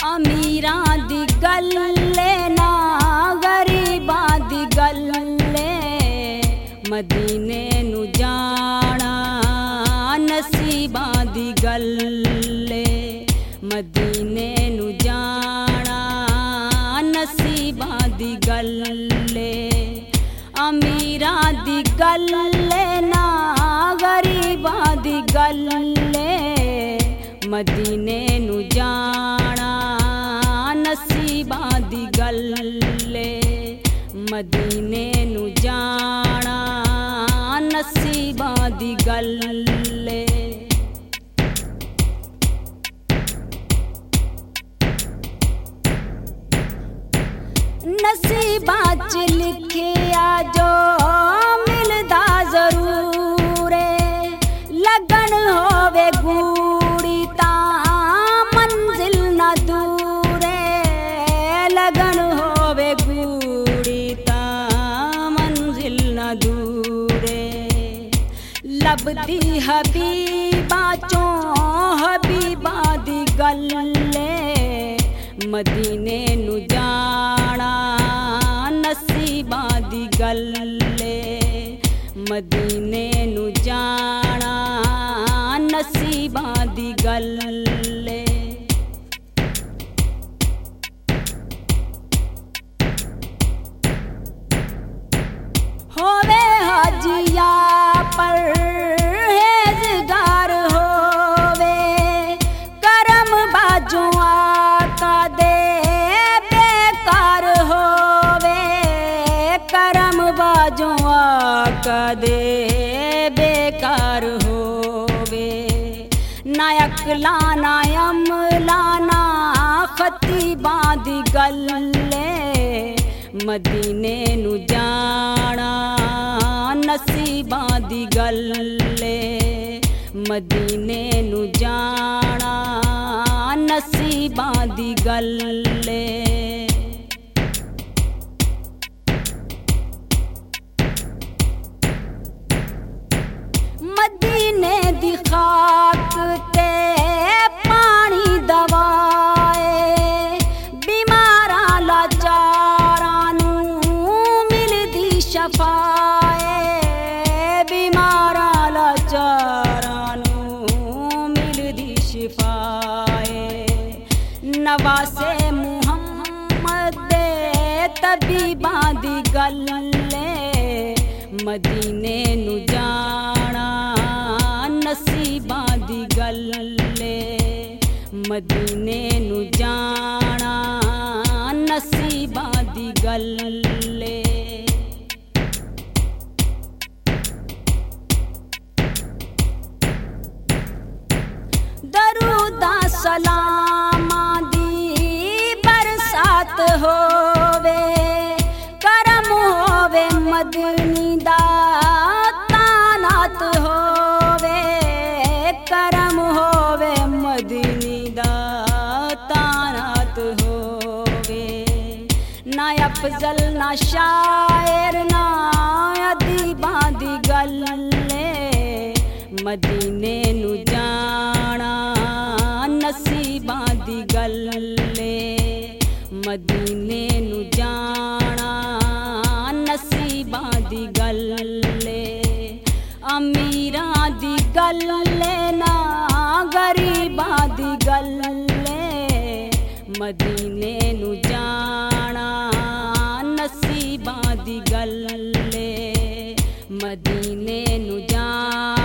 अमीरां दी गल्ले ना गरीबां दी गल्ले, मदीने नू जाना नसीबां दी गल्ले, मदीने नू जाना नसीबां दी गल्ले। अमीरां दी गल्ले ना गरीबां दी गल्ले, मदीने नू जाना नसीबां दी गल्ले, मदीने नू जाना नसीबां दी गल्ले। नसीबां च लिखिया जो मिलदा जरूर है, लगन होवे गूड़ी तां मंजिल न दूर है, लगन होवे गूड़ी तां मंजिल न दूर है। लभदी हबीबा चों हबीबा दी गल्ले, मदीने नू जाना नसीबां दी गल्ले, मदीने नू जाना नसीबां दी गल्ले। होवे हजिया परहेज़गार होवे, करम बाजू आका दे बेकार होवे, करम बाजू आका दे बेकार होवे। ना अकला ना अमला ना खतीबां दी गल्ले, मदीने नू जाना नसीबां दी गल्ले, मदीने नू जाना नसीबां दी गल्ले। मदीने दी खाक ते पानी दवाए, बीमारां लाचारां नू मिलदी शफाए, बीमारां लाचारां नू मिलदी शिफाए। नवासे मुहम्मद दे तबीबां दी गल्ले, मदीने नू जाना नसीबां दी गल्ले, मदीने नू जाना नसीबां दी गल्ले। दरूदा सलामां दी बरसात होवे, करम होवे मदनी दा तानात होवे, करम होवे मदनी दा तानात होवे। ना अफजल ना शायर ना अदीबां दी गल्ले, मदीने नू जाना नसीबां दी गल्ले, मदीने नू जाना नसीबां दी गल्ले। अमीरां दी गल्ले ना गरीबां दी गल्ले, मदीने नू जाना नसीबां दी गल्ले, मदीने नू जाना